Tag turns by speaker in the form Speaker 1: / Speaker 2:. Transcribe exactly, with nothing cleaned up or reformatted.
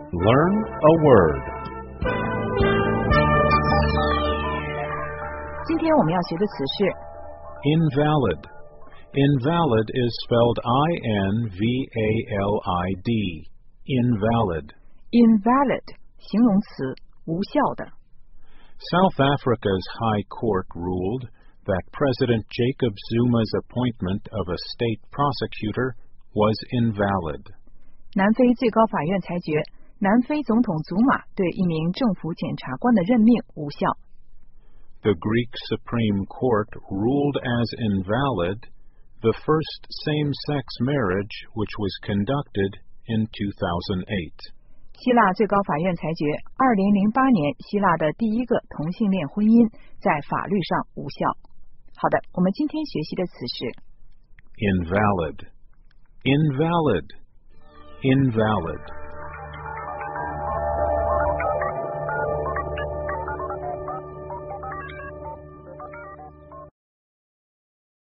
Speaker 1: Learn a word.
Speaker 2: 今天我们要学的词是
Speaker 1: Invalid. Invalid is spelled I N V A L I D. Invalid.
Speaker 2: invalid 形容词，无效的。
Speaker 1: South Africa's High Court ruled that President Jacob Zuma's appointment of a state prosecutor was invalid.
Speaker 2: 南非最高法院裁决，南非总统祖马对一名政府检察官的任命无效。
Speaker 1: The Greek Supreme Court ruled as invalid the first same-sex marriage which was conducted in two thousand eight.
Speaker 2: 希腊最高法院裁决，二零零八年希腊的第一个同性恋婚姻在法律上无效。好的，我们今天学习的词是
Speaker 1: Invalid. Invalid. Invalid.